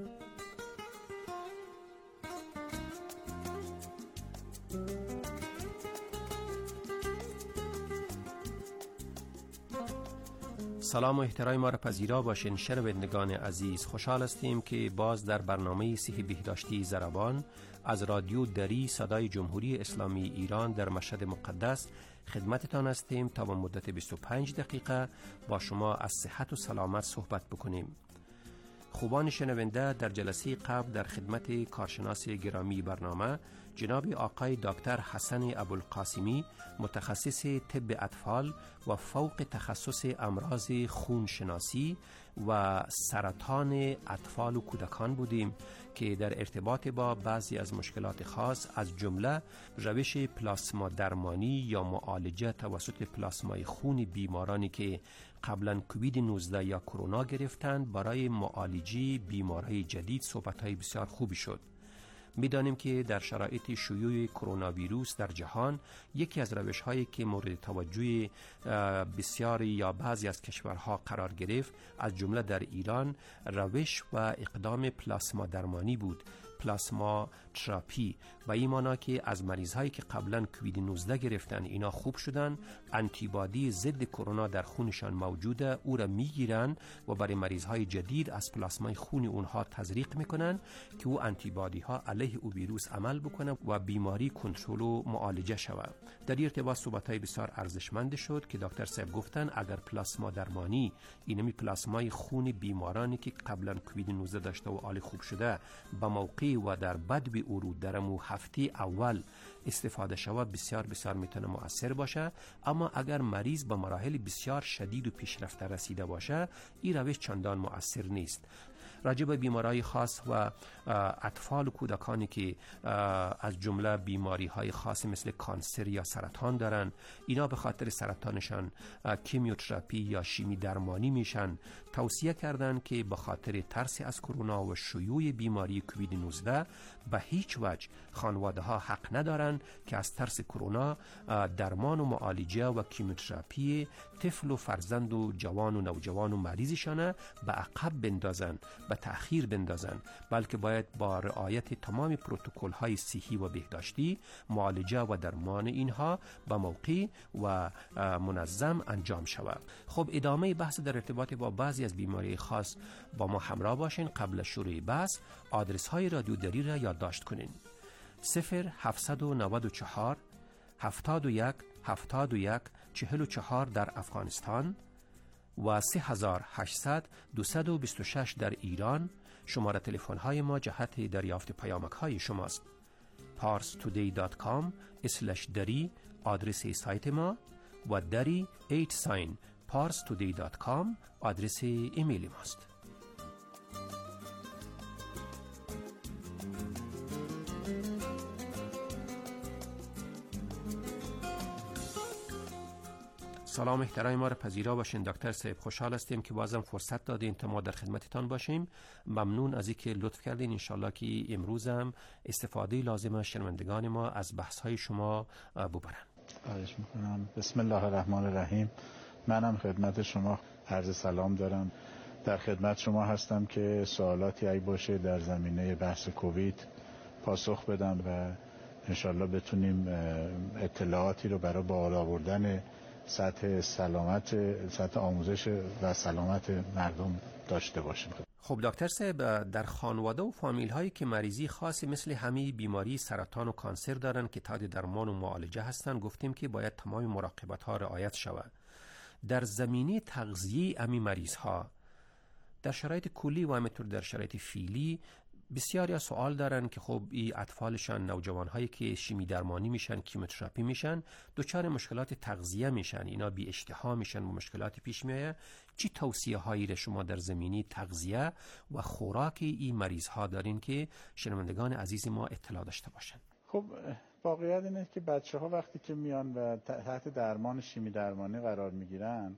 سلام و احترام ما را پذیرا باشین شنوندگان عزیز. خوشحال هستیم که باز در برنامه صحی بهداشتی ضربان از رادیو دری صدای جمهوری اسلامی ایران در مشهد مقدس خدمتتان هستیم تا به مدت بیست و پنج دقیقه با شما از صحت و سلامت صحبت بکنیم. خوبان شنونده، در جلسه قبل در خدمت کارشناس گرامی برنامه جناب آقای دکتر حسن ابوالقاسمی متخصص طب اطفال و فوق تخصص امراض خون شناسی و سرطان اطفال و کودکان بودیم که در ارتباط با بعضی از مشکلات خاص از جمله روش پلاسما درمانی یا معالجه توسط پلاسمای خون بیمارانی که قبلا کووید نوزده یا کرونا گرفتند برای معالجه بیمارهای جدید صحبت‌های بسیار خوبی شد. می‌دانیم که در شرایط شیوع کرونا ویروس در جهان یکی از روش‌هایی که مورد توجه بسیاری یا بعضی از کشورها قرار گرفت از جمله در ایران روش و اقدام پلاسما درمانی بود، پلاسما تراپی، و این معنی که از مریض‌هایی که قبلا کووید نوزده گرفتن اینا خوب شدن، آنتیبادی ضد کرونا در خونشان موجوده، او را میگیرن و برای مریض‌های جدید از پلاسمای خون اونها تزریق میکنن که او آنتیبادی ها علیه او ویروس عمل بکنه و بیماری کنترل و معالجه شود. در این ارتباط صحبت‌های بسیار ارزشمند شد که دکتر صاحب گفتن اگر پلاسما درمانی، اینمی پلاسمای خون بیمارانی که قبلا کووید نوزده داشته و عالی خوب شده با موقع و در بدو ورود در مو هفته اول استفاده شود بسیار بسیار میتونه مؤثر باشه. اما اگر مریض به مراحل بسیار شدید و پیشرفته رسیده باشه این روش چندان مؤثر نیست. راجع به بیماری‌های خاص و اطفال و کودکانی که از جمله بیماری‌های خاص مثل کانسر یا سرطان دارن، اینا به خاطر سرطانشان کیمیوتراپی یا شیمی درمانی میشن. توصیه کردن که به خاطر ترس از کرونا و شیوع بیماری کووید نوزده به هیچ وجه خانواده‌ها حق ندارن که از ترس کرونا درمان و معالجه و کیمیوتراپی طفل و فرزند و جوان و نوجوان و مریضشانه به عقب بندازن، به تأخیر بندازن، بلکه باید با رعایت تمام پروتکل های صحی و بهداشتی معالجه و درمان اینها به موقع و منظم انجام شود. خب ادامه بحث در ارتباط با بعضی از بیماری خاص با ما همراه باشین. قبل شروع بحث آدرس های رادیو دری را یادداشت کنین: صفر هفتصد و نود و چهار هفتاد و یک هفتاد و یک چهل و چهار در افغانستان و سه هزار و هشتصد دویست و بیست و شش در ایران. شماره تلفن های ما جهت دریافت پیامک های شماست. پارس تودی دات کام اسلش دری آدرس سایت ما و دری ایت ساین پارس تودی دات کام آدرس ایمیل ماست. سلام احترام ما را پذیرا باشین دکتر صاحب. خوشحال هستیم که بازم فرصت دادین تا ما در خدمتتان باشیم. ممنون از اینکه لطف کردین. انشالله که امروز هم استفاده لازم از شنوندگان ما از بحث های شما ببرن. خواهش میکنم. بسم الله الرحمن الرحیم. منم خدمت شما عرض سلام دارم. در خدمت شما هستم که سوالاتی ای باشه در زمینه بحث کووید پاسخ بدم و انشالله بتونیم اطلاعاتی رو برای بالا آوردن سطح سلامت سطح آموزش و سلامت مردم داشته باشیم. خب دکتر صاحب، در خانواده و فامیل هایی که مریضی خاصی مثل همه بیماری سرطان و کانسر دارن که تحت درمان و معالجه هستن، گفتیم که باید تمام مراقبت ها رعایت شود. در زمینه تغذیه امی مریض ها در شرایط کلی و همینطور در شرایط فعلی بسیاری سوال دارن که خب این اطفالشان، نوجوانهایی که شیمی درمانی میشن، کیموتراپی میشن، دچار مشکلات تغذیه میشن، اینا بی اشتها میشن و مشکلات پیش میاد. چی توصیه هایی را شما در زمینی تغذیه و خوراک این مریض ها دارین که شنوندگان عزیز ما اطلاع داشته باشن؟ خب واقعیت اینه که بچه ها وقتی که میان و تحت درمان شیمی درمانی قرار میگیرن،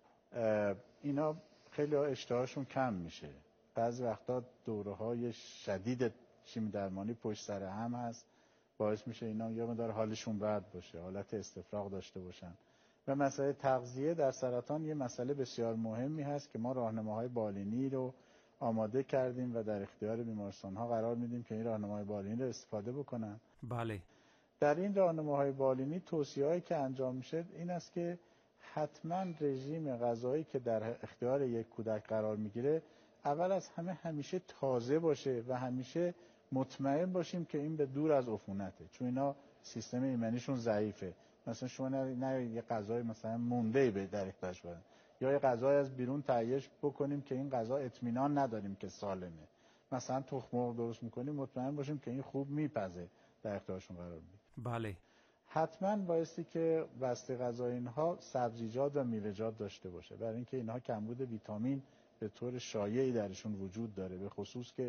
اینا خیلی اشتهاشون کم میشه. بعضی وقتا دوره‌های شدید شیمی درمانی پشت سر هم هست، باعث میشه اینا یا مقدار حالشون بد باشه، حالت استفراغ داشته باشن. و مسئله تغذیه در سرطان یه مسئله بسیار مهمی هست که ما راهنماهای بالینی رو آماده کردیم و در اختیار بیمارستان‌ها قرار میدیم که این راهنماهای بالینی رو استفاده بکنن. بله. در این راهنماهای بالینی توصیه‌هایی که انجام میشه این است که حتما رژیم غذایی که در اختیار یک کودک قرار میگیره اول از همه همیشه تازه باشه و همیشه مطمئن باشیم که این به دور از عفونته، چون اینا سیستم ایمنیشون ضعیفه. مثلا شما نه, نه یه غذای مثلا مونده به در اختیارش بدن، یا یه غذای از بیرون تهیهش بکنیم که این غذا اطمینان نداریم که سالمه. مثلا تخم مرغ درست میکنیم مطمئن باشیم که این خوب میپزه، در اختیارشون قرار میدیم. بله. حتما بایستی که بسته غذای اینها سبزیجات و میوه‌جات داشته باشه، برای اینکه اینها کمبود ویتامین به طور شایعی درشون وجود داره، به خصوص که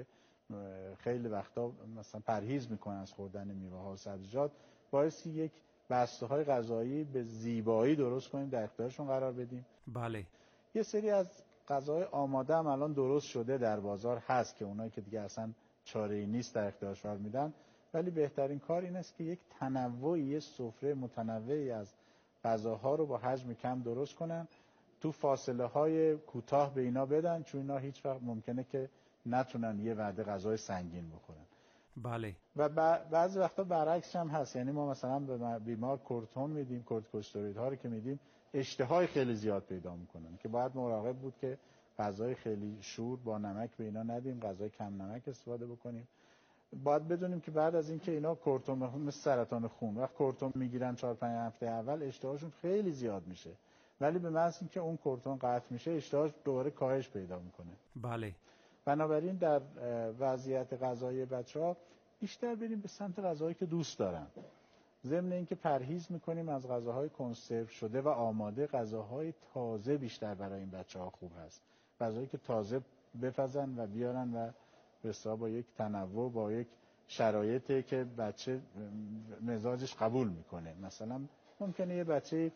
خیلی وقتا مثلا پرهیز میکنن از خوردن میوه ها و سبزیجات. بایستی یک بسته های غذایی به زیبایی درست کنیم، در اختیارشون قرار بدیم. بله. یه سری از غذاهای آماده هم الان درست شده در بازار هست که اونایی که دیگه اصلا چاره‌ای نیست در اختیارش قرار میدن، ولی بهترین کار این است که یک تنوعی، یک سفره متنوعی از غذاها رو با حجم کم درست کنن، تو فاصله های کوتاه به اینا بدن، چون اینا هیچ وقت ممکنه که نتونن یه وعده غذای سنگین بخورن. بله. و بعضی وقتا برعکس هم هست، یعنی ما مثلا به بیمار کورتون میدیم، کورتیکوستروئیدها رو که میدیم اشتهای خیلی زیاد پیدا میکنن که باید مراقب بود که غذای خیلی شور با نمک به اینا ندیم، غذای کم نمک استفاده بکنیم. باید بدونیم که بعد از اینکه اینا کورتون مثل سرطان خون، وقت کورتون میگیرن چهار پنج هفته اول اشتهاشون خیلی زیاد میشه، ولی به محض اینکه اون کورتون قطع میشه اشتهاش دوباره کاهش پیدا میکنه. بله. بنابراین در وضعیت غذایی بچه‌ها بیشتر بریم به سمت غذاهایی که دوست دارن، ضمن اینکه پرهیز میکنیم از غذاهای کنسرو شده و آماده. غذاهای تازه بیشتر برای این بچه‌ها خوب هست، غذایی که تازه بپزن و بیارن و به حساب با یک تنوع، با یک شرایطی که بچه مزاجش قبول میکنه. مثلا ممکنه یه بچه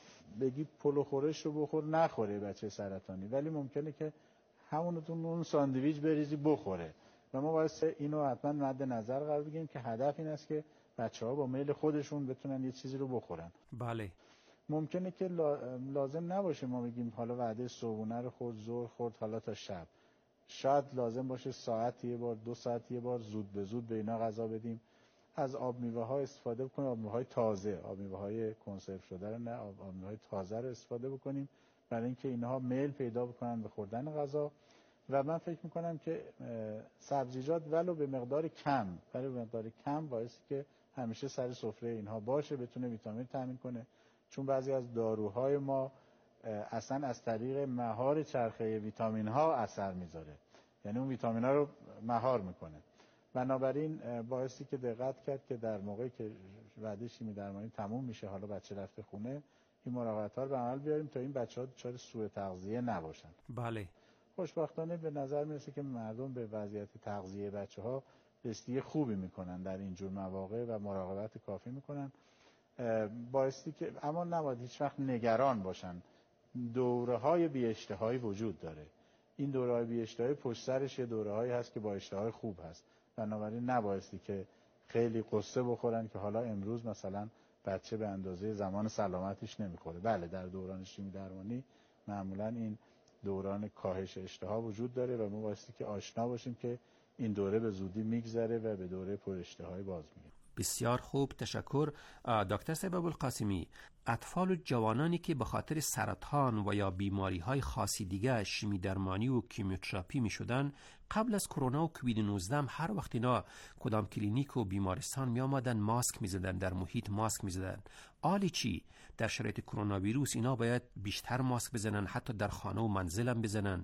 بگی پلو خورش رو بخور، نخوره بچه سرطانی، ولی ممکنه که همونتون اون ساندویچ بریزی بخوره. و ما باید اینو حتما مد نظر قرار بگیریم که هدف این است که بچه‌ها با میل خودشون بتونن یه چیزی رو بخورن. بله. ممکنه که لازم نباشه ما بگیم حالا وعده صبحونه رو خورد، ظهر خورد، حالا تا شب. شاید لازم باشه ساعت یه بار، دو ساعت یه بار زود به زود به اینا غذا بدیم. از آب میوه ها استفاده بکنیم، آب میوه های تازه، آب میوه های کنسرو شده رو نه، آب میوه های تازه رو استفاده بکنیم برای اینکه اینها میل پیدا بکنن به خوردن غذا. و من فکر میکنم که سبزیجات ولو به مقدار کم، ولی به مقدار کم باعثی که همیشه سر سفره اینها باشه، بتونه ویتامین تامین کنه. چون بعضی از داروهای ما اصلا از طریق مهار چرخه ویتامین ها اثر میذاره، یعنی اون ویتامین ها رو مهار میکنه. بنابراین باعثی که دقت کرد که در موقعی که وعده شیمی درمانی تموم میشه، حالا بچه رفته خونه، این مراقبت‌ها رو به عمل بیاریم تا این بچه‌ها دچار سوء تغذیه نباشن. بله. خوشبختانه به نظر میرسه که مردم به وضعیت تغذیه بچه‌ها رسیدگی خوبی میکنن در این جور مواقع و مراقبت کافی میکنن. باعثی که اما نباید هیچ وقت نگران باشن. دوره‌های بی‌اشتهایی وجود داره. این دوره‌های بی‌اشتهایی پشت سرش یه دوره‌هایی هست که با اشتهای خوب هست. بنابراین نبایستی که خیلی قصه بخورن که حالا امروز مثلا بچه به اندازه زمان سلامتش نمیخوره. بله، در دوران شیمی درمانی معمولا این دوران کاهش اشتها وجود داره و ما بایستی که آشنا باشیم که این دوره به زودی میگذره و به دوره پر اشتهایی باز میگه. بسیار خوب، تشکر دکتر صاحب ابوالقاسمی. اطفال و جوانانی که به خاطر سرطان و یا بیماری های خاصی دیگه شیمی درمانی و کیموتراپی می شدن، قبل از کرونا و کووید نوزده هر وقت اینا کدام کلینیک و بیمارستان می آمدن ماسک می زدن، در محیط ماسک می زدن. آلی چی در شرایط کرونا ویروس اینا باید بیشتر ماسک بزنن، حتی در خانه و منزل هم بزنن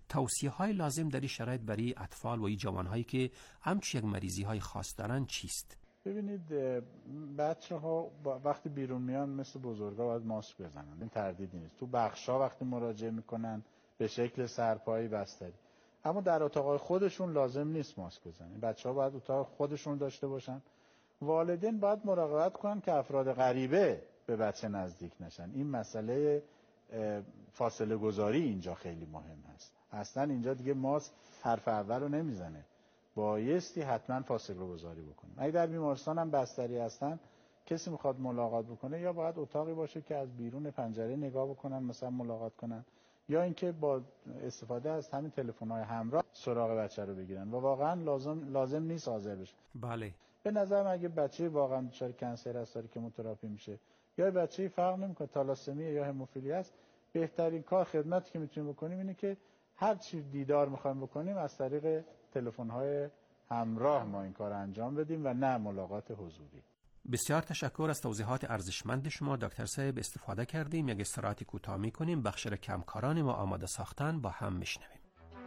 توصیه های لازم در این شرایط برای اطفال و این جوان هایی که همچون یک مریضی های خاص دارن چیست؟ ببینید بچه ها وقتی بیرون میان مثل بزرگا باید ماسک بزنن، این تردیدی نیست. تو بخش ها وقتی مراجعه میکنن به شکل سرپایی بستری، اما در اتاق خودشون لازم نیست ماسک بزنن. بچه ها باید اتاق خودشون داشته باشن. والدین باید مراقبت کنن که افراد غریبه به بچه نزدیک نشن. این مسئله فاصله گذاری اینجا خیلی مهم هست. اصلا اینجا دیگه ماسک حرف اول رو نمیزنه، بایستی حتما فاصله گذاری بکنیم. اگه در بیمارستان هم بستری هستن، کسی میخواد ملاقات بکنه یا باید اتاقی باشه که از بیرون پنجره نگاه بکنن مثلا ملاقات کنن، یا اینکه با استفاده از همین تلفن‌های همراه سراغ بچه رو بگیرن و واقعا لازم لازم نیست حاضر بشه. بله. به نظرم اگه بچه واقعا دچار کنسر هست داره کیموتراپی میشه، یا بچه فرق نمیکنه تالاسمی یا هموفیلی است، بهترین کار خدمتی که میتونیم بکنیم اینه که هر چی دیدار میخوایم بکنیم از طریق تلفن‌های همراه ما این کار انجام بدیم و نه ملاقات حضوری. بسیار تشکر از توضیحات ارزشمند شما دکتر صاحب. استفاده کردیم، یک استراحت کوتاه می‌کنیم، بخش را کمکاران ما آماده ساختن با هم میشنویم.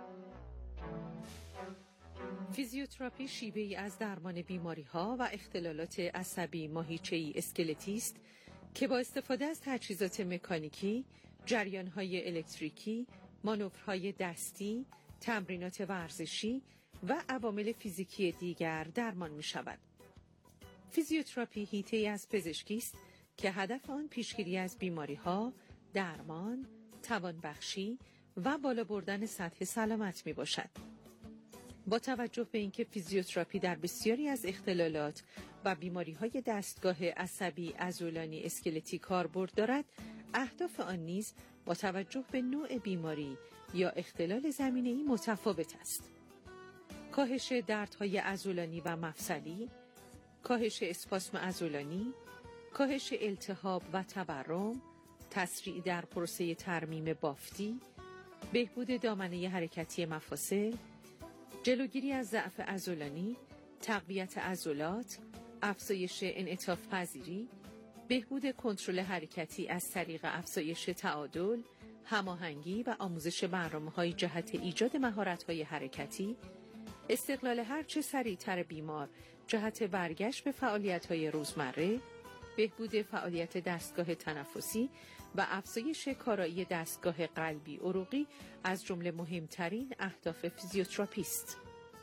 فیزیوتراپی شیوه‌ای از درمان بیماری‌ها و اختلالات عصبی ماهیچه‌ای اسکلتی است که با استفاده از تجهیزات مکانیکی، جریان‌های الکتریکی، مانورهای دستی، تمرینات ورزشی و عوامل فیزیکی دیگر درمان می‌شود. فیزیوتراپی حیطه‌ای از پزشکی است که هدف آن پیشگیری از بیماری‌ها، درمان، توانبخشی و بالا بردن سطح سلامت میباشد. با توجه به اینکه فیزیوتراپی در بسیاری از اختلالات و بیماری‌های دستگاه عصبی عضلانی اسکلتی کاربرد دارد، اهداف آن نیز با توجه به نوع بیماری یا اختلال زمینه‌ای متفاوت است. کاهش دردهای عضلانی و مفصلی، کاهش اسپاسم عضلانی، کاهش التهاب و تورم، تسریع در پروسه ترمیم بافتی، بهبود دامنه حرکتی مفاصل، جلوگیری از ضعف عضلانی، تقویت عضلات، افزایش انعطاف پذیری، بهبود کنترل حرکتی از طریق افزایش تعادل، هماهنگی و آموزش برنامه‌های جهت ایجاد مهارت‌های حرکتی، استقلال هرچه سریعتر بیمار جهت برگشت به فعالیت‌های روزمره، بهبود فعالیت دستگاه تنفسی و افزایش کارایی دستگاه قلبی عروقی از جمله مهمترین اهداف فیزیوتراپی است.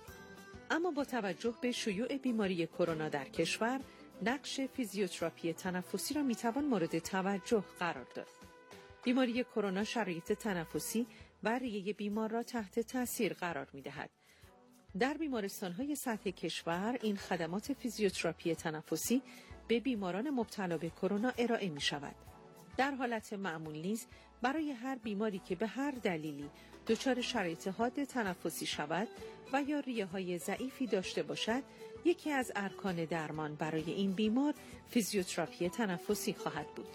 اما با توجه به شیوع بیماری کرونا در کشور، نقش فیزیوتراپی تنفسی را میتوان مورد توجه قرار داد. بیماری کرونا شرایط تنفسی و ریه بیمار را تحت تاثیر قرار میدهد. در بیمارستان‌های سطح کشور این خدمات فیزیوتراپی تنفسی به بیماران مبتلا به کرونا ارائه می‌شود. در حالت معمول نیز برای هر بیماری که به هر دلیلی دچار شرایط حاد تنفسی شود و یا ریه‌های ضعیفی داشته باشد، یکی از ارکان درمان برای این بیمار فیزیوتراپی تنفسی خواهد بود.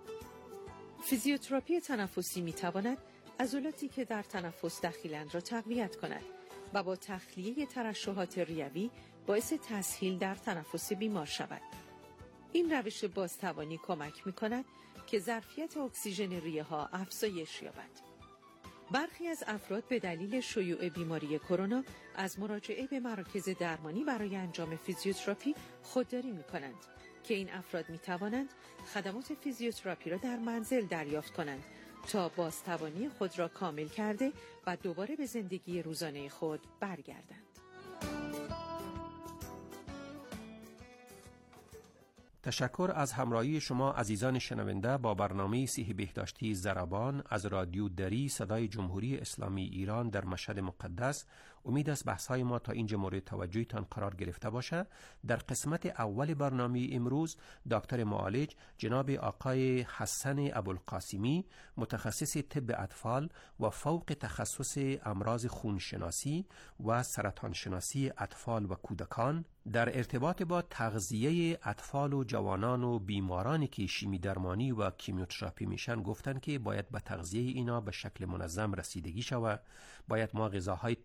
فیزیوتراپی تنفسی می‌تواند عضلاتی که در تنفس دخیلند را تقویت کند و با تخلیه ترشحات ریوی باعث تسهیل در تنفس بیمار شود. این روش بازتوانی کمک می‌کند که ظرفیت اکسیژن ریه‌ها افزایش یابد. برخی از افراد به دلیل شیوع بیماری کرونا از مراجعه به مراکز درمانی برای انجام فیزیوتراپی خودداری می‌کنند که این افراد می‌توانند خدمات فیزیوتراپی را در منزل دریافت کنند تا بازتوانی خود را کامل کرده و دوباره به زندگی روزانه خود برگردند. تشکر از همراهی شما عزیزان شنونده با برنامه صحی بهداشتی ضربان از رادیو دری صدای جمهوری اسلامی ایران در مشهد مقدس. امید است بحث‌های ما تا اینجا مورد توجهتان قرار گرفته باشه. در قسمت اول برنامه امروز دکتر معالج جناب آقای حسن ابوالقاسمی، متخصص طب اطفال و فوق تخصص امراض خونشناسی و سرطان شناسی اطفال و کودکان، در ارتباط با تغذیه اطفال و جوانان و بیمارانی که شیمی درمانی و کیمیوتراپی میشن گفتن که باید به تغذیه اینا به شکل منظم رسیدگی شود. باید ما غذاهای تازه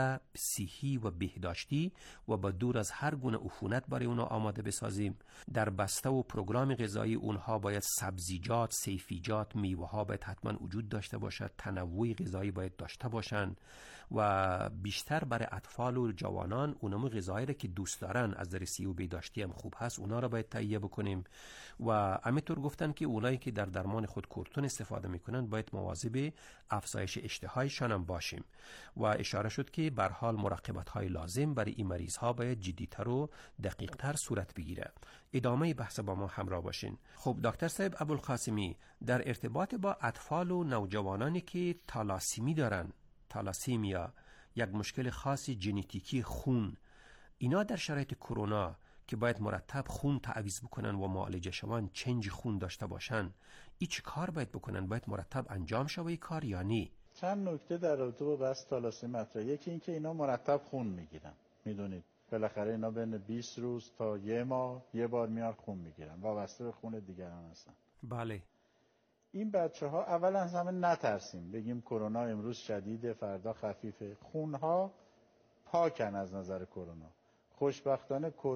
غذا صحی و بهداشتی و با دور از هر گونه عفونت برای اونها آماده بسازیم. در بسته و پروگرام غذایی اونها باید سبزیجات، سیفیجات، میوه ها باید حتما وجود داشته باشد، تنوع غذایی باید داشته باشند و بیشتر برای اطفال و جوانان اونم غذایی را که دوست دارن از در صحی و بهداشتی هم خوب هست اونا را باید تهیه بکنیم. و همینطور گفتن که اونایی که در درمان خود کورتون استفاده میکنن باید مواظب افزایش اشتهایشان هم باشیم و اشاره شد که به هر حال مراقبت های لازم برای این مریض ها باید جدی‌تر و دقیق‌تر صورت بگیره. ادامه بحث با ما همراه باشین. خب دکتر صاحب ابوالقاسمی، در ارتباط با اطفال و نوجوانانی که تالاسیمی دارن، تالاسیمیا یک مشکل خاصی ژنتیکی خون، اینا در شرایط کرونا که باید مرتب خون تعویض بکنن و معالجه شوان چنج خون داشته باشن، ای چه کار باید بکنن؟ باید مرتب انجام شوه ای کار یا نی؟ چند نکته در رابطه با بحث تالاسیمی مطرحه. یکی این که اینا مرتب خون میگیرن، میدونید بالاخره اینا بین بیست روز تا یه ماه یه بار میار خون میگیرن، وابسته به خون دیگران هستن. بله. این بچه ها اولا از همه نترسیم، بگیم کرونا امروز شدیده فردا خفیفه. خونها پاکن از نظر کرونا. خوشبختانه